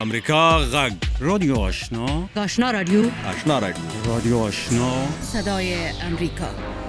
امریکا غږ رادیو آشنا رادیو رادیو آشنا صدای امریکا.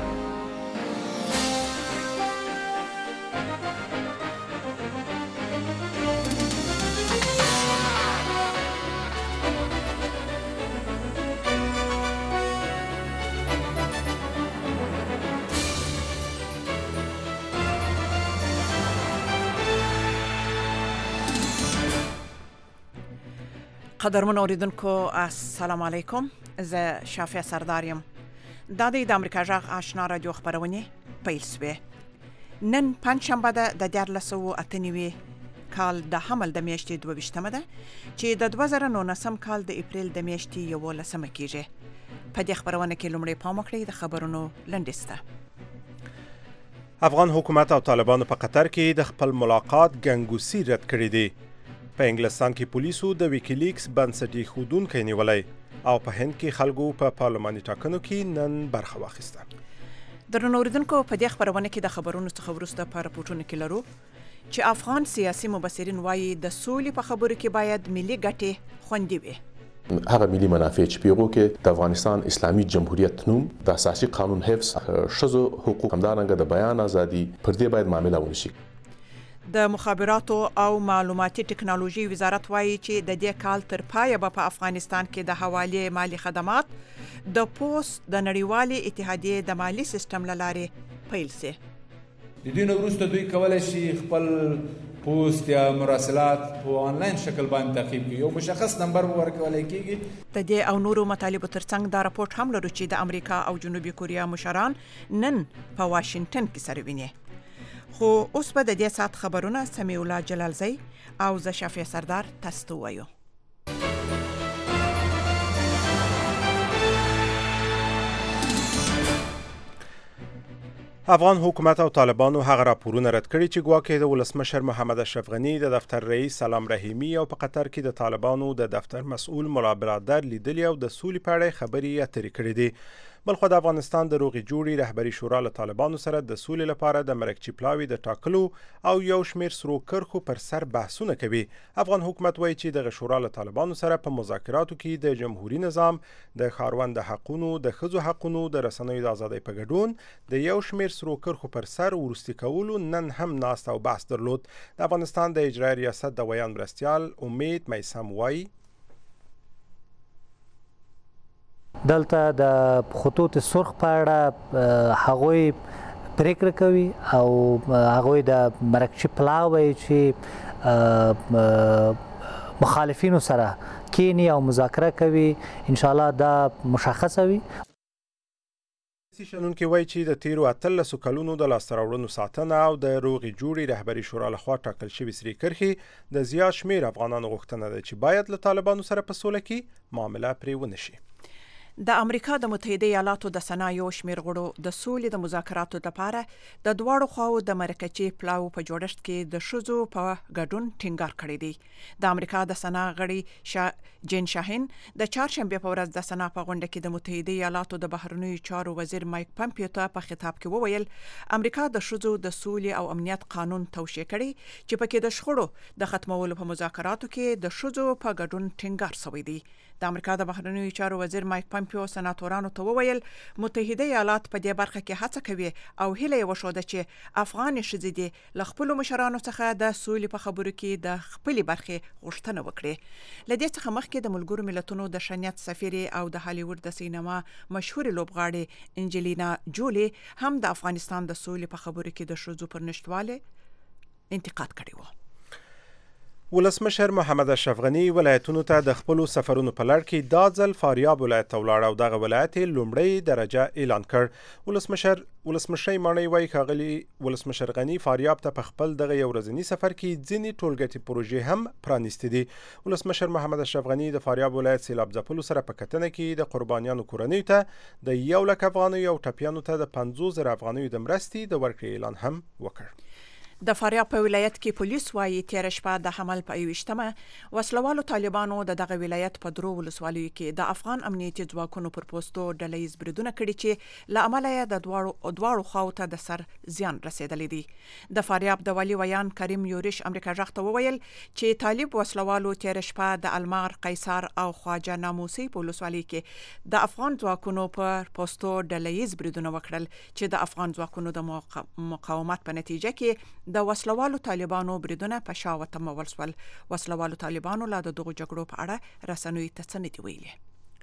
قدرمن اوریدونکو السلام علیکم. زه شافیه سردار یم. دا د امریکا غږ آشنا رادیو خبرونه پیل شوه. نن پنځشنبه ده د 1498 کال د حمل د میاشتې 22مه ده چې د 2019 کال د اپریل د میاشتې 11مه کیږي. په دې خبرونه کې لومړی پام وکړئ د خبرونو لنډیسته. افغان حکومت او طالبانو په قطر کې د خپل ملاقات ګنګوسي رد کړی دی. په انګلستان کې پولیسو د ویکیلیکس بنسټي ښودونکی نیولی او په هند کې خلکو په پارلماني ټاکنو کې نن برخه واخیسته. درنو اوریدونکو په دې خبرونه کې د خبرونو څخه وروسته په راپورټونو کې لرو چې افغان سیاسي مبصرین وایي د سولې په خبرو کې باید ملي ګټې خوندي وي. هغه ملي منافع چې پیغو کې د افغانستان اسلامي جمهوریت نوم د اساسي قانون حفظ شذو حقوق همدارنګه د بیان ازادي پر دې باید معامله ونشي. د مخابراتو او معلوماتي ټکنالوژي وزارت وایي چې د دې کال تر پایه به په افغانستان کې د حواله مالی خدمات د پوسټ د نړیوالې اتحادیې د مالی سیستم لاره پیل شي. د دې نو وروسته دوی کولای شي خپل پوسټ یا مراسلات په آنلاین شکل باندې تعقیب کړي. یو مشخص نمبر ورکولای کیږي. د دې او نورو مطالبو ترڅنګ دا راپورټ هم لرو چې د امریکا او جنوبي کوریا مشران نن په واشنگټن کې سره ویني. خو اوس به د دې سات خبرونه سمیع الله جلالزی او زه شافیه سردار تاسو ته وایو. افغان حکومت او طالبانو هغه راپورونه رد کړي چې ګواکې د ولسمشر محمد اشرف غنی د دفتر رئیس سلام رحیمی او په قطر کې د طالبانو د دفتر مسؤل مولا برادر لیدلی او د سولې په اړه خبرې اترې کړې دي. بلخو د افغانستان د روغې جوړې رهبري شورا له طالبانو سره د سولې لپاره د مرکچی پلاوي د ټاکلو او یو شمیر سرو کرخو پر سر بحثونه کوي. افغان حکومت وایي چې د شورا له طالبانو سره په مذاکراتو کې د جمهوریت نظام د ښاروند حقونو د ښځو حقونو د رسنیو د ازادۍ په ګډون د یو شمیر سرو کرخو پر سر ورستي کولو نن هم ناست او بحث درلود. د افغانستان د اجرایي ریاست د ویان مرستیال امید میسم وایي دلته د خطوط سرخ په اړه هغوی پریکړه کوي او هغوی د مرکچی پلاوی چې مخالفینو سره کینی او مذاکره کوي ان شاء الله دا مشخصه وي. شنونکي وایي چې د تیرو 13 کلونو د لاسته راوړنو ساتنه او د روغې جوړې رهبري شورا لخوا ټاکل شوي سرې کرښې د زیات شمیر افغانانو غوښتنه ده چې باید له طالبانو سره په سوله کې معامله پرې ونشي. د امریکا د متحده ایالاتو د سنا یو شمیر غړو د سولې د مذاکراتو لپاره د دواړو خواو د مرکچی پلاو په جوړښت کې د شذو په ګډون ټینګار کړی دی. د امریکا د سنا غړي جین شاهین د چهارشنبه په ورځ د سنا په غونډه کې د متحده ایالاتو د بهرنیو چارو وزیر مایک پامپیو ته په خطاب کې وویل امریکا د شذو د سولې او امنیت قانون توشیح کړي چې پکې د شخړو د ختمولو په مذاکراتو کې د شذو په ګډون ټینګار شوی دی. د امریکا د بهرنیو چارو وزیر مایک پامپیو سناتورانو ته وویل متحده ایالات په دې برخه کې هڅه کوي او هیله یې وښوده چې افغان ښځې دې له خپلو مشرانو څخه د سولې په خبرو کې د خپلې برخې غوښتنه وکړي. له دې څخه مخکې د ملګرو ملتونو د شنیت سفیرې او د هالیوډ د سینما مشهورې لوبغاړې انجلینا جولی هم د افغانستان د سولې په خبرو کې د ښځو پر نشتواله انتقاد کړی و. ولسمشر محمد اشرف غنی ولایتونو ته د خپلو سفرونو په لړ کې دا ځل فاریاب ولایت ته ولاړ او دغه ولایت لومړی درجه اعلان کړ. ولسمشر ماڼۍ وایي ښاغلي ولسمشر غنی فاریاب ته په خپل دغه یو ورځني سفر کې ځینې ټولګټې پروژې هم پرانیستې دي. ولسمشر محمد اشرف غنی د فاریاب ولایت سیلاب ځپلو سره په کتنه کې د قربانیانو کورنیو ته د 1,00,000 افغانیو او ټپیانو ته د 50,000 افغانیو د مرستې د ورکړې اعلان هم وکړ. د فاریاب په ولایت کې پولیس وايي تیر شپه د حمل په 21مه وسلوالو طالبانو دغه ولایت په درو ولسوالیو کې د افغان امنیتي ځواکونو پر پوسټو ډلهیز بریدونه کړي چې له امله یې د دواړو خواو ته د سر زیان رسیدلی دی. د فاریاب د والي ویان کریم یورش امریکا غږ ته وویل چې طالب وسلوالو تیر شپه د المار، قیصر او خواجه ناموسي په ولسوالۍ کې د افغان ځواکونو پر پوسټو ډلهیز بریدونه وکړل چې د افغان ځواکونو د مقاومت په نتیجه کې د وسلوالو طالبانو بریدونه په شا وتمول شول. وسلوالو طالبانو لا د دغو جګړو په اړه رسنیو ته څه نه دي ویلي.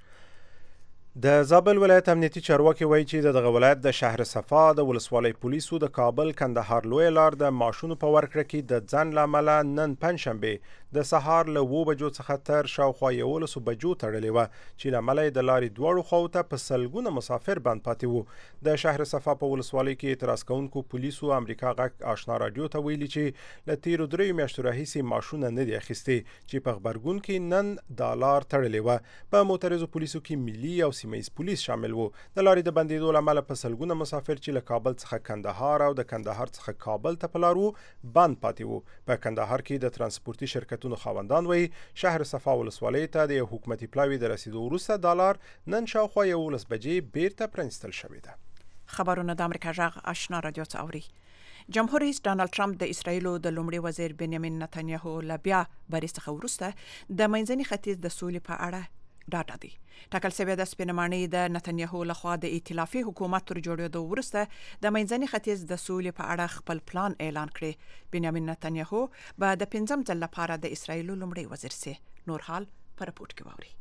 د زابل ولایت امنیتي چارواکي وایي چې دغه ولایت د شهر صفا د ولسوالۍ پولیسو د کابل کندهار لوی لار د ماشونو په ورکړه کې د ځنډ له امله نن پنجشنبه د سهار له 7 بجو څخه تر شاوخوا 11 بجو تړلې وه چې له امله د لارې دواړو خواو ته په سلګونه مسافر بند پاتې وو. د شهر صفا په ولسوالۍ کې اعتراض کوونکو پولیسو امریکا غږ آشنا رادیو ته ویلي چې له تیرو 3 میاشتو راهیسې ماشونه نه دي اخیستي چې په خبرګون کې نن دا لار تړلې وه. په موټریزو پولیسو کې ملي او سیمه‌ییز پولیس شامل وو. د لارې د بندېدو له امله په سلګونه مسافر چې له کابل څخه کندهار او د کندهار څخه کابل ته په لار وو بند پاتې وو. په کندهار کې د ترانسپورتي شرکتونو خاوندان وایي شهر صفا ولسوالۍ ته د حکومتي پلاوي د رسیدو وروسته د لار نن شاوخوا 11 بجې بیرته پرانیستل شوې ده. خبرونه د امریکا غږ آشنا رادیو څخه اوري. جمهور رئیس ډانلډ ټرمپ د اسرایلو د لومړي وزیر بنیامین نتنیاهو له بیا بري څخه وروسته د منځني ختیځ د سولې په اړه ډاډه دی. ټاکل شوې د سپینمانۍ د نتنیاهو لخوا د ائتلافي حکومت تر جوړېدو وروسته د منځني ختیځ د سولې په اړه خپل پلان اعلان کړی. بنیامین نتنیاهو به د 5م ځل لپاره د اسرایلو لومړي وزیر سي. نور حال پر رپورټ کې واوري.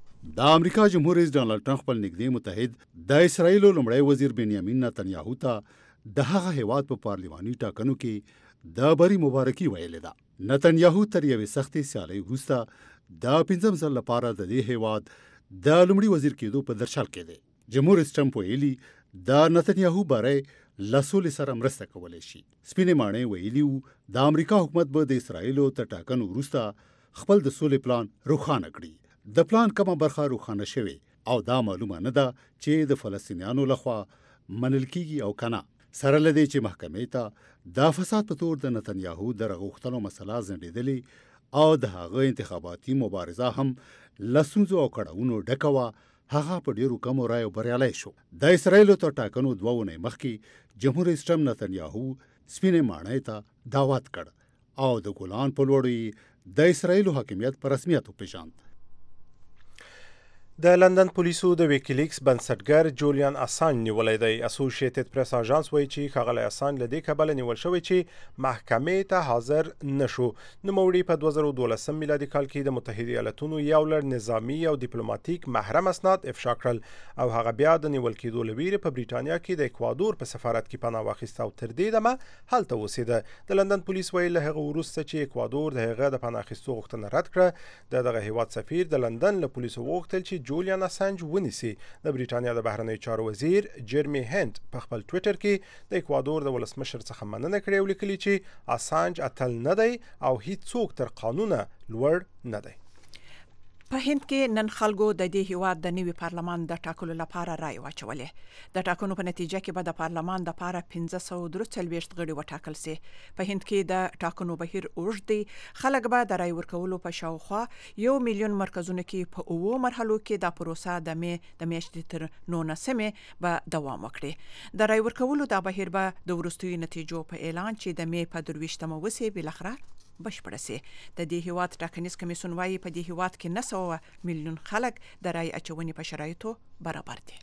د امریکا جمهور رئیس ډانلډ ټرمپ خپل نږدې متحد د اسرایلو لومړی وزیر بنیامین نتنیاهو ته د هغه هیواد په پارلماني ټاکنو کې د بری مبارکي ویلې ده. نتنیاهو تر یوې سختې سیالۍ وروسته د 5م ځل لپاره د دې هیواد د لومړي وزیر کېدو په درشل کې دی. جمهور رئیس ټرمپ ویلي د نتنیاهو بری له سولې سره مرسته کولی شي. سپینې ماڼۍ ویلي وو د امریکا حکومت به د اسرایلو تر ټاکنو وروسته خپل د سولې پلان روښانه کړي. د پلان کومه برخه روښانه شوې او دا معلومه نه ده چې د فلسطینیانو لخوا منل کیږي او کنه. سره لدی چې محکمې ته د فساد په تور د نتنیاهو د رغښتلو مسله ځنډېدلې او د هغه انتخاباتي مبارزه هم لسونزو او کړهونو ډکه وه. هغه په ډیرو کمو رایو بریالی شو. د اسرایلو تر ټاکنو 2 اونۍ مخکې جمهور رئیس ټرمپ نتنیاهو سپینې ماڼۍ ته دعوت کړ او د ګولان په لوړو د اسرایلو حاکمیت په رسمیت وپېژاند. د لندن پولیسو د ویکیلیکس بنسټګر جولیان اسانج نیولی دی. اسوسییټډ پریس اژانس وایي چې ښاغلی اسانج له دې کبله نیول شوی چې محکمې ته حاضر نشو. نوموړي په 2012 میلادي کال کې د متحده ایالتونو یو لړ نظامي او ډیپلوماټیک محرم اسناد افشا کړل او هغه بیا د نیول کېدو له ویرې په بریټانیا کې د اکوادور په سفارت کې پناه واخیسته او تر دې دمه هلته اوسېده. د لندن پولیس وایي له هغه وروسته چې اکوادور د هغه د پناه اخیستو غوښتنه رد کړه د دغه هیواد سفیر د لندن له پولیسو وغوښتل چې جولیان اسانج ونیسي. د بریټانیا د بهرنیو چارو وزیر جرمی هند په خپل ټویټر کې د اکوادور د ولسمشر څخه مننه کړې او لیکلي چې اسانج اتل نه دی او هیڅوک تر قانونه لوړ نه دی. په هند کې نن خلکو د دې هیواد د نوي پارلمان د ټاکلو لپاره رای واچولې. د ټاکنو په نتیجه کې به د پارلمان د لپاره 543 غړي وټاکل شي. په هند کې د ټاکنو بهیر اوږد دی. خلک به د رای ورکولو په شاوخوا 1 میلیون مرکزونو کې په 9 مرحلو کې د پروسه د میاشتې تر 19 به دوام وکړي. د رای ورکولو د بهیر به د وروستیو نتیجو په اعلان چې د می په 23 وسې بلخره بشپړه سي. د دې هیواد ټاکنیز کمیسیون وايي په دې هیواد کې 900 میلیون خلک د رای اچونې په شرایطو برابر دي.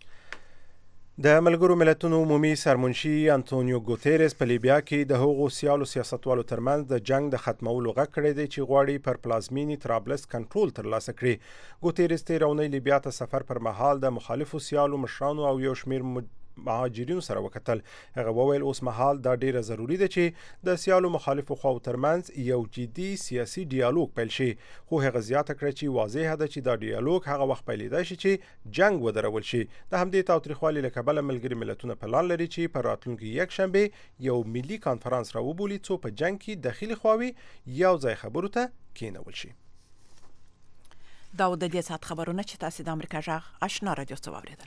د ملګرو ملتونو عمومي سرمنشي انټونیو ګوتيرس په لیبیا کې د هغو سیالو سیاستوالو ترمنځ د جنگ د ختمولو غږ کړی دی چې غواړي پر پلازمینی طرابلس کنټرول ترلاسه کړي. ګوتيرس تیر اونۍ لیبیا ته سفر پر مهال د مخالفو سیالو مشرانو او یو شمیر مهاجرینو سره وکتل. هغه وویل اوس مهال دا ډیره ضروری ده چې د سیالو مخالفو خواو ترمنځ یو جدي سیاسي ډیالوګ پیل شي. خو هغه زیاته کړه چې واضح ده چې دا ډیالوګ هغه وخت پیلېدای شي چې جنگ ودرول شي. د همدې تاوتریخوالي له کبله ملګري ملتونه پلان لري چې په راتلونکي یکشنبه یو ملي کانفرنس راوبولي څو په جنگ کې داخلي خواوې یو ځای خبرو ته کېنول شي. دا د دې سات خبرونه چې تاسو د امریکا غږ آشنا رادیو څخه واوریدل.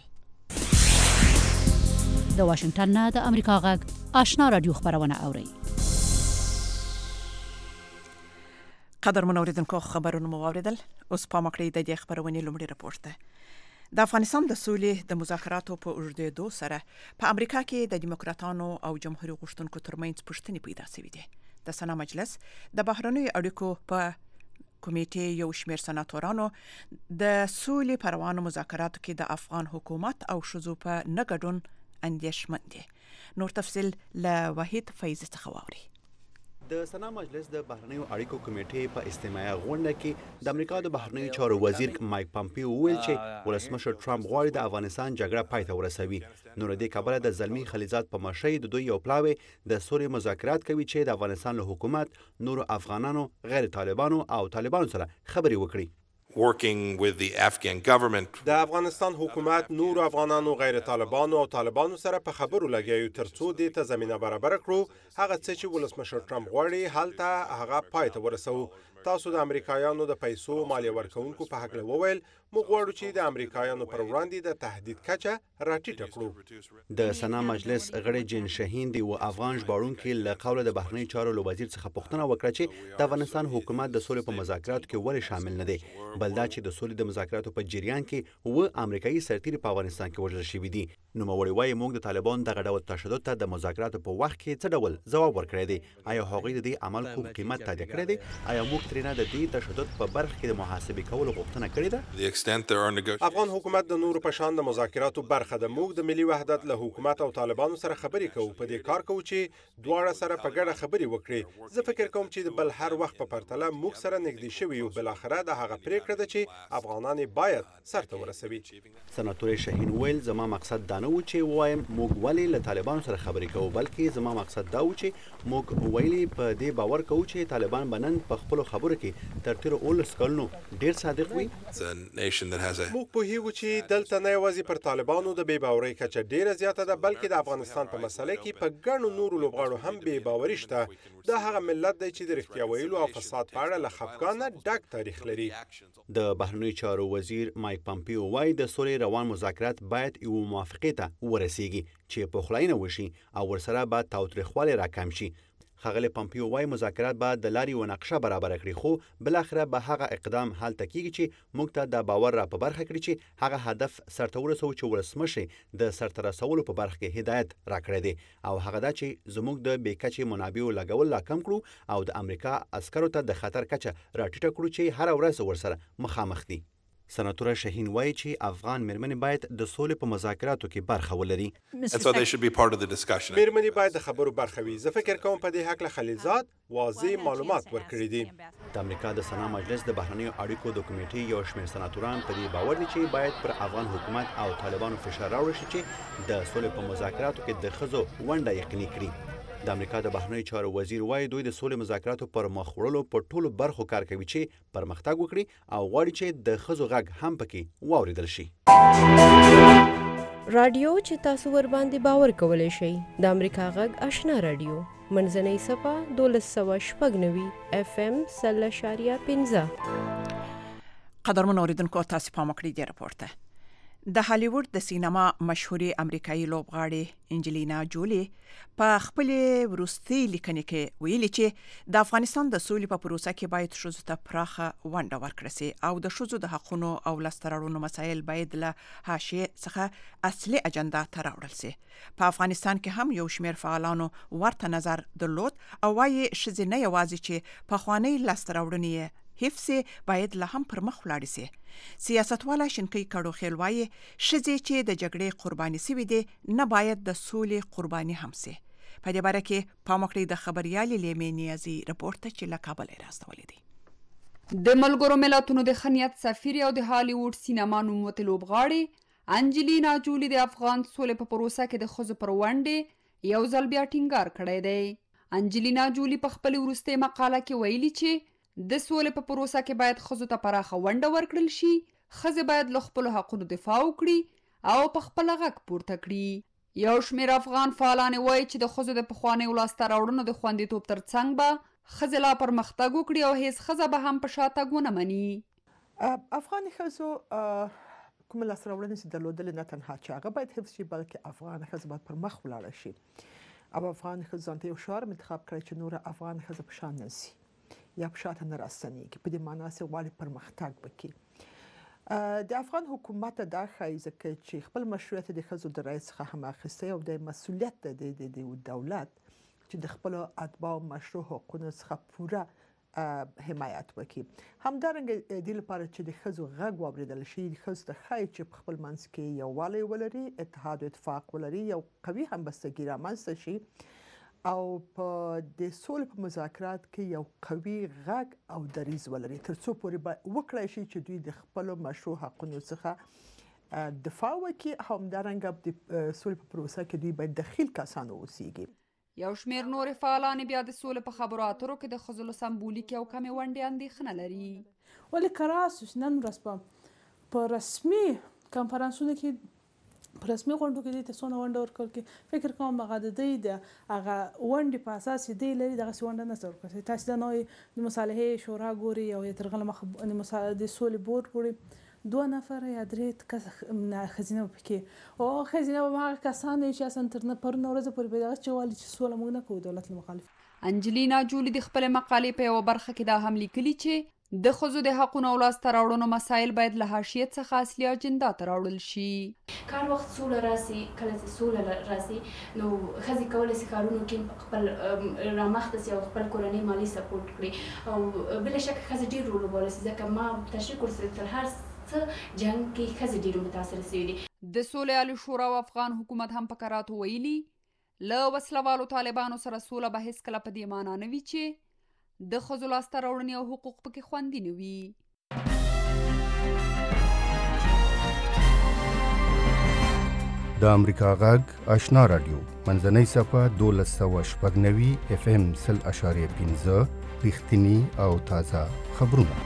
د واشنگټن نه د امریکا غږ آشنا رادیو خبرونه اوري. قدرمن اوریدونکو خبرونه مو اوریدل. اوس په مکړې د دې خبرونې لومړی راپورټ ده. د افغانستان د سولې د مذاکراتو په اوږدېدو سره په امریکا کې د دیموکراتانو او جمهوریت غوښتونکو ترمنځ پوښتنې پیدا شوې دي. د سنا مجلس د بهرنیو اړیکو په کمیټې یو شمېر سناتورانو د سولې پروانو مذاکراتو کې د افغان حکومت او شذو په نه ګډون اندېښمن دي. نور تفصیل له وحید فیض څخه واوري. د سنا مجلس د بهرنیو اړیکو کمیټې په استماعي غونډه کې د امریکا د بهرنیو چارو وزیر مایک پامپیو ویل چې ولسمشر ټرمپ غواړي د افغانستان جګړه پای ته ورسوي. نو د دې کبله د زلمی خلیزات په مشرۍ د دوی یو پلاوی د سولې مذاکرات کوي چې د افغانستان له حکومت، نورو افغانانو، غیر طالبانو او طالبانو سره خبرې وکړي. working with the Afghan government. د افغانستان حکومت نور افغانانو، غیر طالبانو او طالبانو سره په خبرو لګیایو ترڅو دې ته زمينه برابر کړو. هغه څه چې ولسمشر ټرمپ غواړي هلته هغه پای ته ورسوو. تاسو د امریکایانو د پیسو مالیه ورکونکو په حق له وویل موږ غواړو چې د امریکایانو پر وړاندې د تهدید کچه راټیټه کړو. د سنا مجلس غړي جین شاهین دی او افغان ژباړونکي له قوله د بهرنی چارو له وزیر څخه پوښتنه وکړه چې د افغانستان حکومت د سولې په مذاکراتو کې ولې شامل نه دی، بل دا چې د سولې د مذاکراتو په جریان کې و امریکایي سرتیري په افغانستان کې وژل شوي دي. نوموړي وايي موږ د طالبان دغه ډول تشدد ته د مذاکراتو په وخت کې څه ډول ځواب ورکړی دی؟ آیا هغوی د دې عمل کوم قیمت تادیه کړی دی؟ آیا موږ ترېنه د دې تشدد په برخه کې د محاسبې کولو غوښتنه کړې ده؟ افغان حکومت د نورو په شان د مذاکراتو برخه ده. موږ د ملي وحدت له حکومت او طالبانو سره خبرې کوو. په دې کار کوو چې دواړه سره په ګډه خبرې وکړي. زه فکر کوم چې د بل هر وخت په پرتله موږ سره نږدې شوي یو. بل اخره د هغه پریکړه ده چې افغانان باید سرته ورسوي. سناتور شاهین ویل زما مقصد دا نه و چې وایم موږ ولې له طالبانو سره خبرې کوو، بلکې زما مقصد دا و چې موږ ویلي په دې باور کوو چې طالبان به نن په خپلو خبرو کې تر تېرو 19 کلونو ډېر صادق وي. موږ پوهیږو چې دلته نه یوازې پر طالبانو د بې باورۍ کچه ډېره زیاته ده، بلکې د افغانستان په مسله کې په ګڼو نورو لوبغاړو هم بې باوري شته. دا هغه ملت دی چې د رښتیا ویلو او فساد په اړه له خفګانه ډک تاریخ لري. د بهرنیو چارو وزیر مایک پامپیو وايي د سولې روان مذاکرات باید یو موافقې ته ورسیږي چې په خولاینه وشي او ورسره به تاوتریخوالی راکم شي. ښاغلی پامپیو وايي مذاکرات به د لارې یوه نقشه برابره کړي، خو بالاخره به هغه اقدام هلته کیږي چې موږ ته دا باور را په برخه کړي چې هغه هدف سرته ورسوو چې ولسمشر د سرته رسولو په برخه کې هدایت راکړی دی، او هغه دا چې زموږ د بې کچې منابعو لګول لا کم کړو او د امریکا عسکرو ته د خطر کچه راټیټه کړو چې هره ورځ ورسره مخامخ دي. سناتور شاهین وایي چې افغان میرمنې باید د سولې په مذاکراتو کې برخه ولري. میرمنې باید د خبرو برخه وي. زه فکر کوم په دې هکله خلیزات واضح معلومات ورکړي دي. د امریکا د سنا مجلس د بهرنیو اړیکو د کمیټې یو شمېر سناتوران په دې باور دي چې باید پر افغان حکومت او طالبانو فشار راوړل شي چې د سولې په مذاکراتو کې د ښځو ونډه یقیني کړي. د امریکا د بهرنیو چارو وزیر وايي دوی د سولې مذاکراتو پر مخ وړلو په ټولو برخو کار کوي چې پرمختګ وکړي او غواړي چې د ښځو غږ هم پکې واوریدل شي. رادیو چې تاسو ور باندې باور کولی شئ د امریکا غږ آشنا رادیو منځنۍ صفه 1296 FM 0.15. قدرمن اوریدونکو تاسو پام کړئ د راپورټ ته. د هالیوډ د سینما مشهوري امریکایي لوبغاړې انجلینا جولی په خپل وروستي لیکنه کې ویلي چې د افغانستان د سولې په پروسه کې باید ښځو ته پراخه ونډه ورکړل شي او د ښځو د حقونو او لاسته راوړنو مسایل باید له حاشیې څخه اصلي اجنډا ته راوړل شي. په افغانستان کې هم یو شمېر فعالانو ورته نظر درلود او وايي ښځې نه یوازې چې پخوانۍ لاسته راوړنې حفظ باید له هم پر مخ ولاړ شي. سیاستواله شینکۍ کډوخیل وايي ښځې چې د جګړې قرباني شوي دي نه باید د سولې قرباني هم شي. په دې باره کې پام وکړئ د خبريالې لیمې نیازي راپورټ چې له کابل راستولې دي. د ملګرو ملتونو د خنیت سفیر او د هالیوډ سینما نوموتې لوبغاړې انجلینا جولی د افغان سولې په پروسه کې د ښځو پر ونډې یو ځل بیا ټینګار کړی دی. انجلینا جولی په خپل وروستۍ مقاله کې ویلي چې د سولې په پروسه کې باید ښځو ته پراخه ونډه ورکړل شي. ښځې باید له خپلو حقونو دفاع وکړي او په خپله غږ پورته کړي. یو شمېر افغان فعالانې وایي چې د ښځو د پخوانیو لاسته راوړنو د خوندیتوب تر څنګ به ښځې لا پرمختګ وکړي او هیڅ ښځه به هم په شاتګ ونه مني. افغان ښځو کومه لاسته راوړنې چې درلودلې نه تنها چې هغه باید حفظ شي بلکې افغان ښځې باید پر مخ ولاړه شي او افغان ښځو ځان ته یو شعار انتخاب کړی چې نور افغان ښځې په شان نه شي. یا په شاته نه راستنېږي. په دې معنا چې غواړي پرمختګ وکړي. د افغان حکومت دا ښایي ځکه چې خپل مشروعیت د ښځو د رایې څخه هم اخیستی او د مسؤلیت د دولت چې د خپلو اتباعو مشروع حقونو څخه پوره حمایت وکړي. همدارنګه دې لپاره چې د ښځو غږ واورېدل شي، ښځو ته ښایي چې په خپل منځ کې یووالی ولري، اتحاد و اتفاق ولري، یو قوي همبستګي رامنځته شي او په د سولې په مذاکرات کې یو قوي غږ او دریځ ولري، تر څو پورې وکړای شي چې دوی د خپلو مشروع حقونو څخه دفاع وکړي. همدارنګه د سولې په پروسه کې دوی باید دخیل کسان واوسیږي. یو شمېر نور فعالان بیا د سولې په خبرو اترو کې د ښځو له سمبولیکې او کمې ونډې اندېښنه لري. ولې که راسو نن ورځ په رسمي کنفرانسونو کې په رسمي غونډو کې دوی ته څونه ونډه ورکول کېږي، فکر کوم هغه د دوی د هغه ونډې په اساس چې دوی لري دغسې ونډه نه ورکول کېږي. تاسې د نوې د مصالحې شورا ګورئ او تر هغه مخه د سولې بورډ ګورئ، 2 نفره یا 3 کسه ښځینه به پکې او ښځینه به هغه کسان وي چې اصلا تر پرون ورځې پورې به دغه چې والي چې سوله موږ نه کوو دولت له مخالف. انجلینا جولي د خپلې مقالې په یوه برخه کې دا هم لیکلي چې د ښځو د حقونو او لاسته راوړنو مسایل باید له حاشیې څخه اصلي اجنډا ته راوړل شي. کار وخت سوله راسي، کله چې سوله راسي نو ښځې کولی شي کارونو کې خپل رامخته سي او خپل کورنۍ مالي سپورټ کړي او بله شکه ښځې ډېر رول لوبولی شي ځکه ما تشریح کړو تر هر جنګ کې ښځې ډېرې متاثره شوي دي. د سولې عالي شورا او افغان حکومت هم په کراتو ویلي له وسلوالو طالبانو سره سوله به هیڅکله په دې معنا نه وي چې د ښځو لاسته راوړنې او حقوق پکې خوندي نه وي. د امریکا غږ آشنا رادیو منځنۍ صفحه 1296 FM 0.5 رښتینی او تازه خبرونه.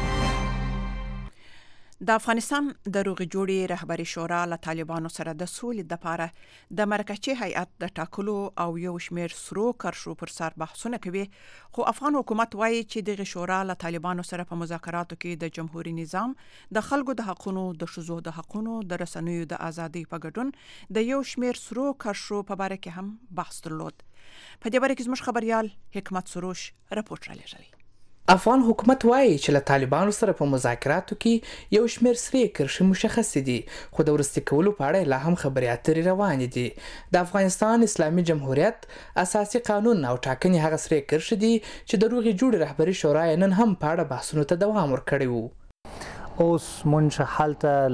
د افغانستان د روغې جوړې رهبري شورا له طالبانو سره د سولې لپاره د مرکزي هیئت د ټاکلو او یو شمېر سرو کرښو پر سر بحثونه کوي، خو افغان حکومت وایي چې دغه شورا له طالبانو سره په مذاکراتو کې د جمهوریت نظام، د خلکو د حقونو، د ښځو د حقونو، د رسنیو د ازادۍ په ګډون د یو شمېر سرو کرښو په باره کې هم بحث درلود. په دې باره کې زموږ خبريال حکمت سروش رپورټ رالیږلی. افغان حکومت وایي چې له طالبانو سره په مذاکراتو کې یو شمېر سرې کرښې مشخص دي، خو د وروستي کولو په اړه لا هم خبرې اترې روانې دي. د افغانستان اسلامي جمهوریت اساسي قانون او ټاکنې هغه سرې کرښې دي چې د روغې جوړې رهبري شورا نن هم په اړه بحثونو ته دوام ورکړی وو. اوس مونږ هلته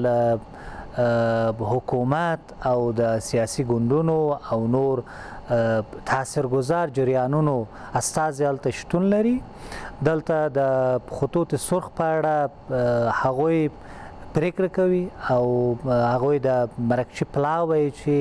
له حکومت او د سیاسي ګوندونو او نور تاثیرګذار جریانونو استازي هلته شتون لري. دلته د خطوط سرخ په اړه هغوی پریکړه کوي او هغوی د مرکچي پلاوی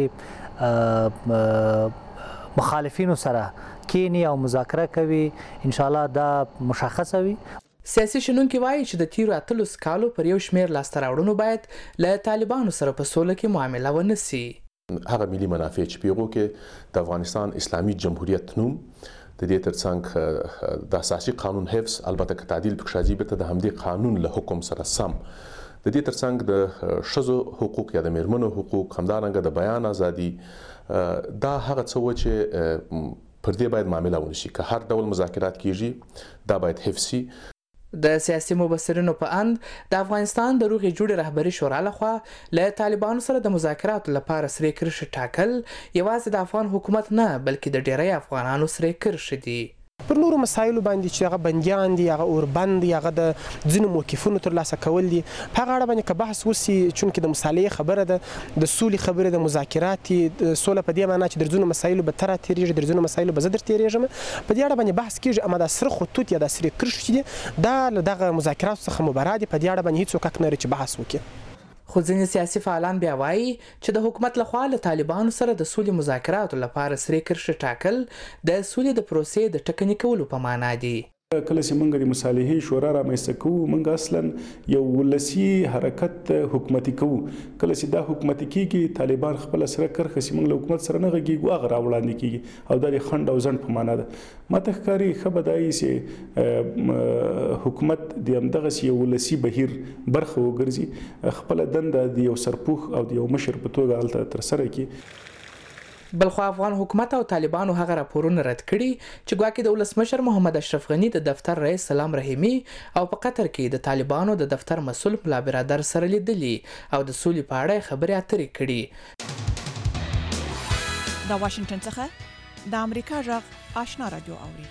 چې مخالفینو سره کینی او مذاکره کوي، ان شاء الله دا مشخصه وي. سیاسي شنونکي وایي چې د تیرو 18 کالو پر یو شمېر لاسته راوړنو باید له طالبانو سره په سوله کې معامله ونه سي. هغه ملي منافع چې پیغو کې د افغانستان اسلامي جمهوریت نوم د دې ترڅنګ د اساسي قانون حفظ، البته که تعدیل پکې راځي به د همدې قانون له حکم سره سم، د دې ترڅنګ د ښځو حقوق یا د میرمنو حقوق، همدارنګه د بیان ازادي، دا هغه څه و چې پر دې باید معامله ونشي. که هر ډول مذاکرات کیږي دا باید حفظ شي. د سیاسي مبصرینو په اند د افغانستان د روغې جوړې رهبري شورا لخوا له طالبانو سره د مذاکراتو لپاره سرې کرښې ټاکل یوازې د افغان حکومت نه بلکې د ډیری افغانانو سرې کرښې دي. پر نورو مسایلو باندې چې هغه بندیان دي، هغه اوربند دي، هغه د ځینو موقفونو ترلاسه کول دي، په هغه اړه باندې که بحث وسي، چونکې د مصالحې خبره ده، د سولې خبره ده، مذاکرات سوله په دې معنا چې د ځینو مسایلو به ته راتېرېږي، د ځینو مسایلو به زه درتېرېږم، په دې اړه باندې بحث کېږي. اما دا سره خطوط یا دا سرې کرښې دي دا له دغه مذاکراتو څخه مبرا دي، په دې اړه باندې هېڅوک حق نه لري چې بحث وکړي. خو ځینې سیاسي فعالان بیا وایي چې د حکومت لخوا له طالبانو سره د سولې مذاکراتو لپاره سرې کرښې ټاکل د سولې د پروسې د ټکنۍ کولو په معنا دي. کله چې موږ د مصالحې شورا رامنځته کوو، موږ اصلا یو ولسي حرکت حکومتي کوو. کله چې دا حکومتي کیږي، طالبان خپل سره کرښه چې موږ له حکومت سره نه غږیږو هغه راوړاندې کیږي او دا د خنډ او ځنډ په معنا ده. ماته ښکاري ښه به دا وي چې حکومت د همدغسې یو ولسي بهیر برخه وګرځي، خپله دنده د یو سرپوښ او د یو مشر په توګه هلته ترسره کړي. بلخو افغان حکومت او طالبانو هغه راپورونه رد کړي چې ګواکې د ولسمشر محمد اشرف غنی د دفتر رئیس سلام رحیمی او په قطر کې د طالبانو د دفتر مسؤل ملا برادر سره لیدلي او د سولې په اړه خبرې اترې کړي. د واشنگټن څخه د امریکا غږ آشنا رادیو اوري.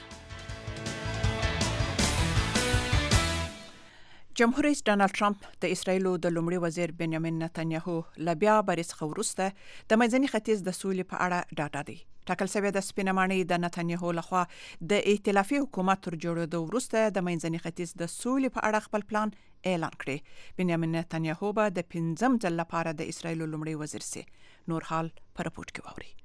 جمهور رئیس ډانلډ ټرمپ د اسرایل د لومړي وزیر بنیامین نتنیاهو لبیا بریس خورسته د منځني ختیځ د سولې په اړه ډاډه دی. ټاکل شوی د سپینمانۍ د نتنیاهو لخوا د ائتلافي حکومت تر جوړېدو وروسته د منځني ختیځ د سولې په اړه خپل پلان اعلان کړی. بنیامین نتنیاهو به د 5م ځل لپاره د اسرایل لومړي وزیر سي. نور حال پر رپورت کې واوري.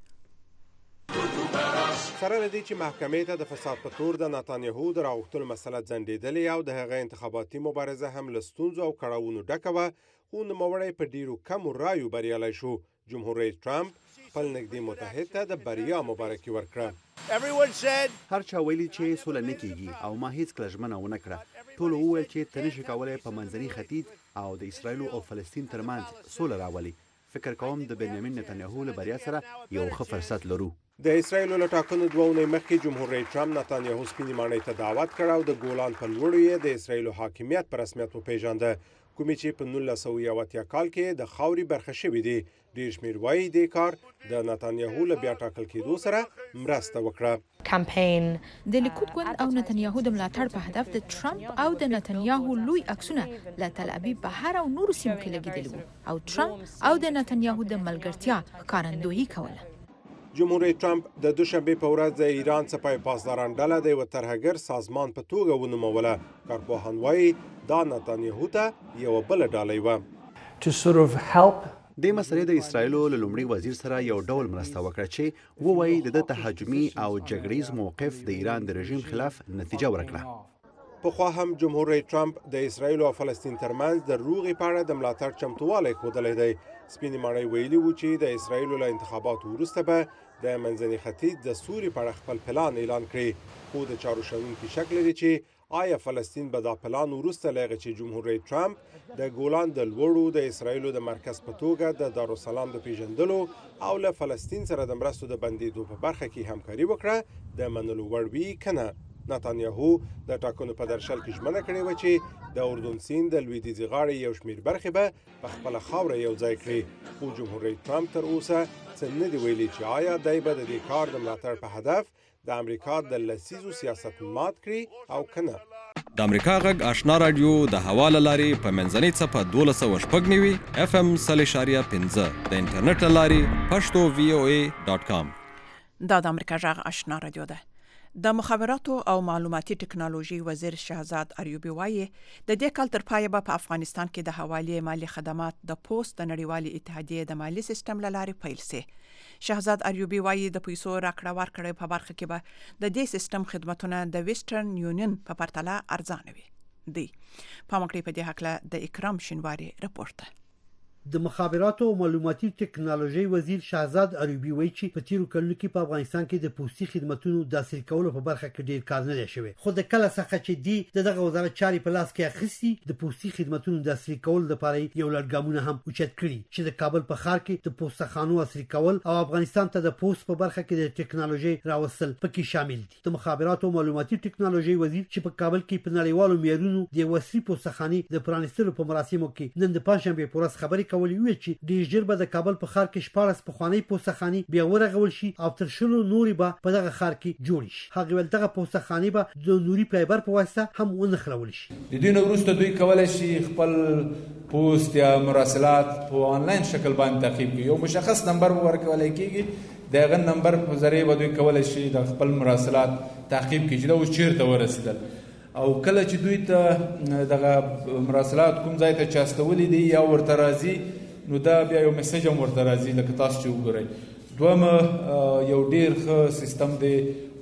سره لدی چې محکمې ته د فساد په تور د نتنیاهو د راوښتلو مسله ځنډېدلې او د هغه انتخاباتي مبارزه هم له ستونزو او کړاوونو ډکه وه، خو نوموړی په ډیرو کمو رایو بریالی شو. جمهور رئیس ټرمپ خپل نږدې متحد ته د بریا مبارکي ورکړه. هر چا ویلي چې سوله نه کیږي او ما هیڅ کله ژمنه ونه کړه. ټولو وویل چې ته نشې کولی په منځني ختیځ او د اسرایل او فلسطین ترمنځ سوله راولي. فکر کوم د بنیامین نتنیاهو له بریا سره یو ښه فرصت لرو. د اسرایل له ټاکنو 2 اونۍ مخکې جمهور رئیس ټرمپ نتنیاهو سپینې ماڼۍ ته دعوت کړ او د ګولان په لوړو یې د اسرایل حاکمیت په رسمیت وپېژانده، کومې چې په 1980 کال کې د خاوري برخه شوې دي. ډېر شمېر وایي دې کار د نتنیاهو له بیا ټاکل کېدو سره مرسته وکړه. کمپاین د لیکود ګوند او نتنیاهو د ملاتړ په هدف د ټرمپ او د نتنیاهو لوی عکسونه له تل ابیب بهر او نورو سیمو کې لګیدلي وو او ټرمپ او د نتنیاهو د ملګرتیا ښکارندویي کوله. جمهور رئیس ټرمپ د دوشنبه په ورځ د ایران سپای پاسداران ډله د یو ترهګر سازمان په توګه ونوموله. کارپوهان وایي دا نتنیاهو ته یو بل ډالۍ وه. د مسلې د اسرایل له لومړي وزیر سره یو ډول مرسته وکړه چې ووایي د تهاجمي او جګړیز موقف د ایران د رژیم خلاف نتیجه ورکړه. پخوا هم جمهور رئیس ټرمپ د اسرایل او فلسطین ترمنځ د روغې په اړه د ملاتړ چمتووالی ښودلی دی. سپینې ماڼۍ ویلي وو چې د اسرایل له انتخاباتو وروسته به د منځني ختیځ د سولې په اړه خپل پلان اعلان کړي، خو د چارو شنونکي شک لري چې آیا فلسطین به دا پلان وروسته له هغه چې جمهور رئیس ټرمپ د ګولان د لوړو د اسرایل د مرکز په توګه د دارالسلام د پیژندلو او له فلسطین سره د مرستو د بندېدو په برخه کې همکاري وکړه د منلو وړ وي کنه. نتنیاهو د ټاکنو په درشل کې ژمنه کړې وه چې د اردن سیند د لویدیځې غاړې یو شمېر برخې به په خپله خاوره یو ځای کړي، خو جمهور رئیس ټرمپ تر اوسه څه نه دي ویلي چې آیا دی به د دې کار د ملاتړ په هدف د امریکا د لسیزو سیاست مات کړي او کنه. د امریکا غږ آشنا رادیو د هوا له لارې په منځنۍ څپه 12.9 FM 0.5 د انټرنیټ له لارې pashto.voa.com. دا د امریکا غږ آشنا رادیو ده. د مخابراتو او معلوماتي ټکنالوژي وزیر شهزاد اریوبی وایي د دې کال تر پایه به په افغانستان کې د حوالې مالی خدمات د پوسټ د نړیوالې اتحادیې د مالی سیستم له لارې پیل سي. شهزاد اریوبی وایي د پیسو راکړه ورکړه په برخه کې به د دې سیستم خدماتونه د ویسټرن یونین په پرتله ارزانه وي. په مکړې په دې حق د اکرام شینواری رپورت. د مخابراتو او معلوماتي ټکنالوژي وزیر شهزاد اریوبی وایي چې په تیرو کلونو کې په افغانستان کې د پوستي خدماتونو د حاصل کولو په برخه کې ډیر کار نه دی شوی، خو د کله څخه چې دغه وزارت چاري په لاس کې اخیستي د پوستي خدماتونو د حاصل کولو لپاره یو لړ ګامونه هم اوچت کړي چې د کابل په ښار کې د پوستخانو حاصل کول او افغانستان ته د پوست په برخه کې د ټکنالوژي راوستل پکې شامل دي. د مخابراتو او معلوماتي ټکنالوژي وزیر چې په کابل کې په نړیوالو معیارونو د وسري پوستخاني د پرانیستلو په مراسمو کې نن د پنځشنبه په ورځ خبرې کولې وی چې ډیر ژر به د کابل په ښار کې 14 پخوانی پوستخاني بیا ورغول شي او تر شلو نوري به په دغه ښار کې جوړ شي. هغه ول دغه پوستخاني به د نوري فایبر په واسطه هم ونخلول شي. د دوی وروسته دوی کولای شي خپل پوست یا مراسلات په آنلاین شکل باندې تعقیب کړي. یو مشخص نمبر ورکول کېږي، دغه نمبر په ذریعہ به دوی کولای شي د خپل مراسلات تعقیب کړي چې دا اوس چیرته ورسېدل او کله چې دوی ته دغه مراسلات کوم ځای ته چاستولې دي یا ورته راځي نو دا بیا یو میسج هم ورته راځي لکه تاسو چې وګورئ. دویمه یو ډیر ښه سیستم دی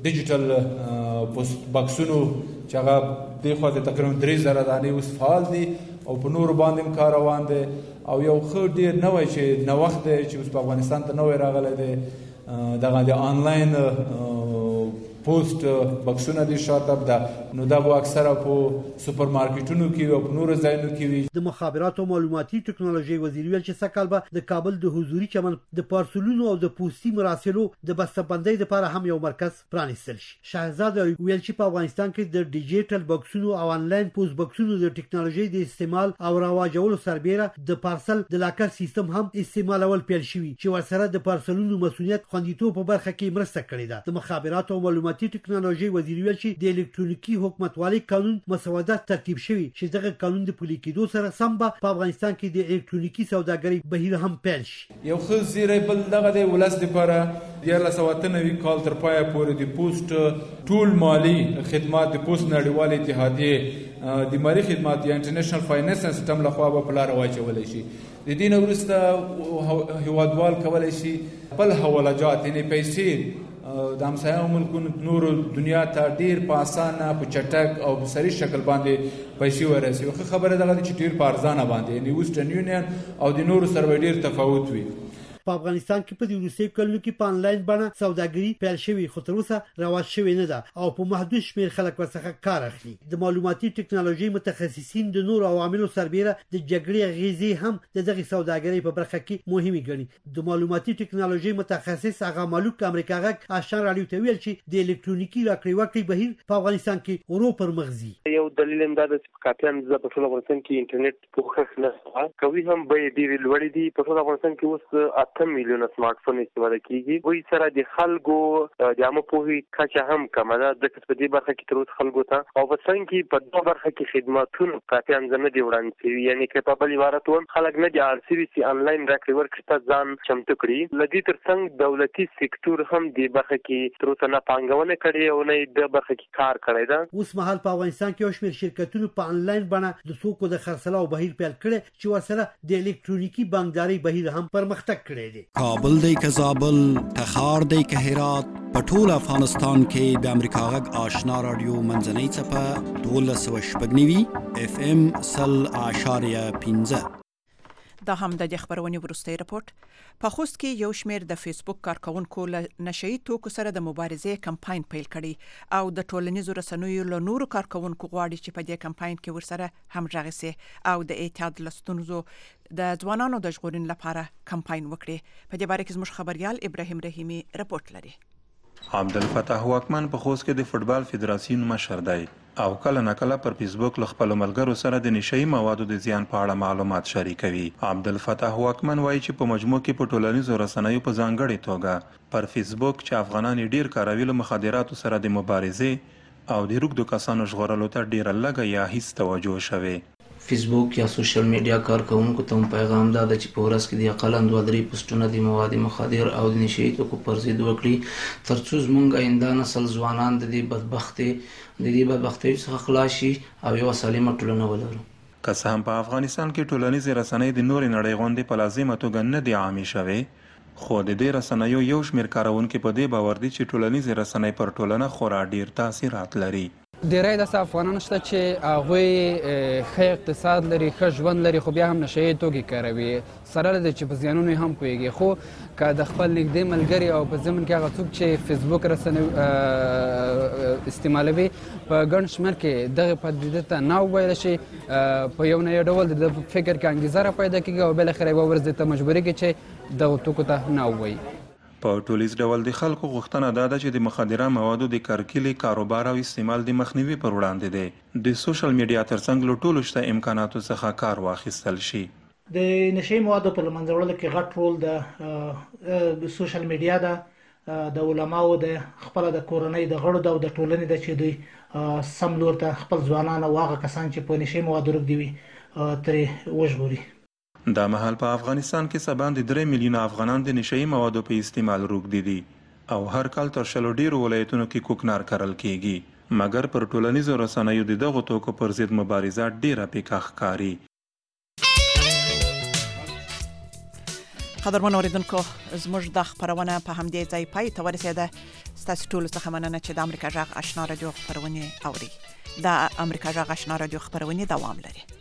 ډیجیټل پوسټ باکسونو چې هغه د خو د تقریبا 3000 دانې اوس فعال دي او په نور باندې کار روان دي او یو ښه ډیر نوې چې نو وخت دی چې اوس په افغانستان ته نوې راغلی دی دغه د آنلاین پوسټ بکسونه دي شاته ده، نو دا به اکثره په سوپر مارکیټونو کې او په نورو ځایونو کې وي. د مخابراتو او معلوماتي ټکنالوژي وزیر ویل چې سکهال به د کابل د حضوري چمن د پارسلونو او د پوستي مراسلو د بسته‌بندۍ لپاره هم یو مرکز پرانیستل شي. شهزاد ویل چې په افغانستان کې د ډیجیټل بکسونو او انلاین پوسټ بکسونو د ټکنالوژي د استعمال او رواجولو سربېره د پارسل د لاکر سیستم هم استعمالول پیل شوی چې ورسره د پارسلونو مسؤلیت خوندیتوب په برخه کې مرسته کړې ده. د مخابراتو او معلوماتي ټکنالوژي وزیر ویل چې د الکترونیکي حکومتوالي قانون مسوده ترتیب شوی چې دغه قانون د پلي کېدو سره سم به په افغانستان کې د الکترونیکي سوداګرۍ بهیر هم پیل شي. یو ښه زیری بل دغه د ولس لپاره 1993 کال تر پایه پورې د پوسټ ټول مالی خدمات د پوسټ نړیوال اتحادیې د مالی خدمات یا انټرنیشنل فاینانس سیستم لخوا به په لاره واچولی شي. د دې نه وروسته هیوادوال کولی شي خپل حوالجات یعنې پیسې د همسایه ملکونو نورو دنیا ته ډیر په اسانه په چټک او په سریع شکل باندې پیسې ورسوي. خو خبره دغه چې ډیر په ارزانه باندې یعنې ویسټرن یونین او د نورو سره ډیر تفاوت وي. په افغانستان کې په دې وروستیو کلونو کې په انلاین بڼه سوداګري پیل شوې خو تر اوسه رواج شوې نه ده او په محدود شمېر خلک ورڅخه کار اخلي. د معلوماتي ټکنالوژي متخصصین د نورو عواملو سربېره د جګړې اغېزې هم د دغې سوداګرۍ په برخه کې مهمې ګڼي. د معلوماتي ټکنالوژي متخصص هغه مالک امریکا غږ آشنا راډیو ته ویل چې د الکترونیکي راکړې ورکړې بهیر په افغانستان کې ورو پر مغزي. یو دلیل هم دا ده چې کافي اندازه په ټول افغانستان کې انټرنیټ پوښښ نه کوي، هم به ډېرې لوړې دي. په ټول افغانستان کې اوس 8 میلیونه سمارټ فون استفاده کیږي. وایي سره د خلکو د عامه پوهې کچه هم کمه ده، ځکه په دې برخه کې تر اوسه خلکو ته او په څنګ کې په دغه برخه کې خدماتونه کافي اندازه نه دي وړاندې شوي. یعنې که په بل عبارت ووایم خلک نه دي اړ شوي چې انلاین راکړې ورکړې ته ځان چمتو کړي. له دې تر څنګ دولتي سکتور هم دې برخه کې تر اوسه نه پانګونه کړې او نه د برخه کې کار کړی ده. اوس مهال په افغانستان کې یو شمېر شرکتونو په انلاین بڼه د توکو د خرڅلاو بهیر پیل کړی چې ورسره د الکترونیکي بانکداري بهیر هم پرمختګ کړی دی. کابل دی که زابل، تخار دی که هرات، په ټول افغانستان کې د امریکا غږ آشنا راډیو منځنۍ څپه 1290 FM 0.15. دا هم د خبرونې وروستۍ رپورت. په خوست کې یو شمېر د فیسبوک کارکونکو له نشئی توکو سره د مبارزې کمپاین پیل کړي او د ټولنیزو رسنیو له نورو کارکونکو غواړي چې په دې کمپاین کې ورسره همغږي سي او د اعتیاد له ستونزو د ځوانانو د ژغورنې لپاره کمپاین وکړي. په دې باره کې زموږ خبريال ابراهیم رحیمی رپورت لري. عبدالفتاح واکمن په خوست کې د فوتبال فدراسیون مشر دی او کله ناکله پر فیسبوک له خپل ملګرو سره د نشئی موادو د زیان په اړه معلومات شریکوي. عبدالفتاح واکمن وایي چې په مجموع کې په ټولنیزو رسنیو په ځانګړې توګه پر فیسبوک چې افغانان ډیر کاروي له مخدراتو سره د مبارزې او د روږدو کسانو ژغورلو ته ډیره لږه یا هیڅ توجه شوې. فیسبوک یا سوشل میډیا کارکونکو ته پیغام دا ده چې په ورځ کې د اقل 2-3 پوسټونه د مواد مخدر او د نشئی توکو پر ضد وکړي ترڅو زموږ آینده نسل ځوانان د دې بدبختۍ څخه خلاص شي او یو سالمه ټولنه ولرو. که څه هم په افغانستان کې ټولنیزې رسنۍ د نورې نړۍ غوندې په لازمه توګه نه دي عامې شوې، خو د دې رسنیو یو شمېر کاروونکي په دې باور دي چې ټولنیزې رسنۍ پر ټولنه خورا ډیر تاثیرات لري. ډیری داسې افغانان شته چې هغوی ښه اقتصاد لري، ښه ژوند لري، خو بیا هم نشئی توکي کاروي، سره له دې چې په زیانونو یې هم پوهېږي. خو که د خپل نږدې ملګري او په ضمن کې هغه څوک چې فیسبوک رسنۍ استعمالوي په ګڼ شمېر کې دغه پدیدې ته نه وویلی شي، په یو نه یو ډول د فکر کې انګیزه را پیدا کېږي او بالاخره یوه ورځ دې ته مجبورېږي چې دغو توکو ته نه ووایي. په ټولیز ډول د خلکو غوښتنه دا ده چې د مخدره موادو د کارکلي کاروبار او استعمال د مخنیوي پر وړاندې دی د سوشل میډیا ترڅنګ له ټولو شته امکاناتو څخه کار واخیستل شي. د نشئی موادو په له منځه وړلو کې غټ رول د سوشل میډیا ده، د علماو د خپل د کورنۍ د غړو د ټولنې د چې دوی سم لور ته خپل ځوانان او هغه کسان چې په نشئی موادو روږدي وي ترې وژغوري. دا مهال په افغانستان کې څه باندې 3 میلیونه افغانان د نشئی موادو په استعمال روږدي دي او هر کال تر 100 ډیرو ولایتونو کې کوکنار کرل کیږي، مګر پر ټولنیزو رسنیو د دغو توکو پر ضد مبارزه ډیره پیکه ښکاري. قدرمن اوریدونکو، زموږ د خبرونه په همدې ځای پای ته ورسېده. ستاسو ټولو څخه مننه چې د امریکا غږ آشنا راډیو خبرونه اوري. د امریکا غږ آشنا راډیو خبرونه دوام لري.